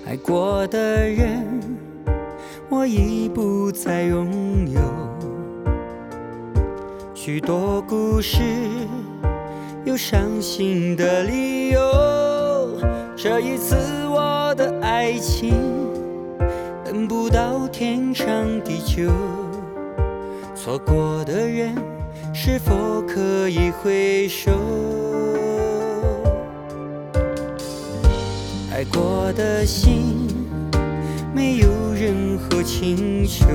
爱过的人，我已不再拥有。许多故事有伤心的理由，这一次我的爱情等不到天长地久。错过的人是否可以回首？爱过的心没有任何请求，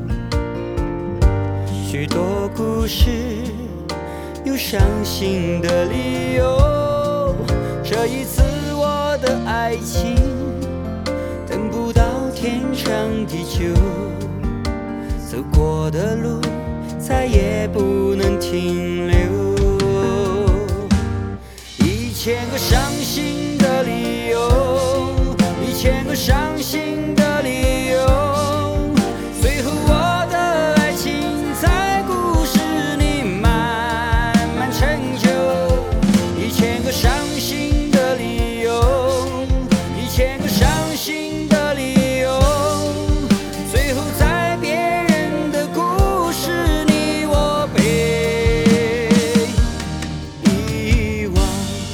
许多故事有伤心的理由，这一次我的爱情等不到天长地久，走过的路再也不能停留。1000个伤心的理由，1000个伤心的理由，最后我的爱情在故事里慢慢成就。1000个伤心的理由，1000个伤心的理由，最后在别人的故事里我被遗忘。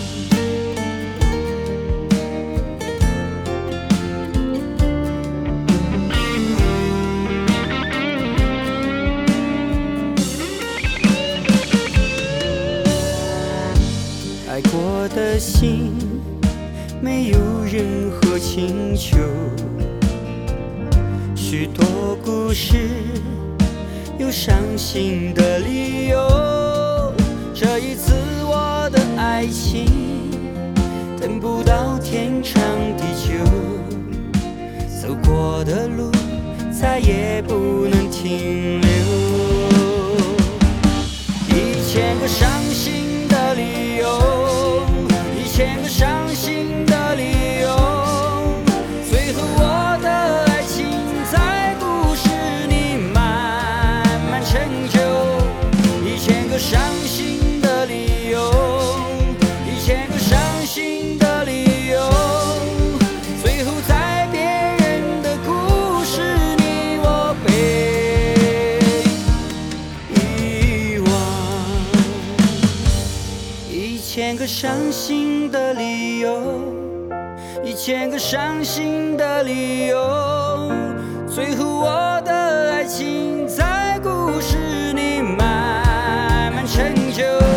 爱过的心没有任何请求，许多故事有伤心的理由，这一次我的爱情等不到天长地久，走过的路再也不能停留。1000个伤心的理由，1000个伤心的理由，最后我的爱情在故事里慢慢成就。1000个伤心的理由，1000个伤心的理由，最后在别人的故事里我被遗忘。1000个伤心的理由，1000个伤心的理由，最后我的爱情在故事里慢慢成就。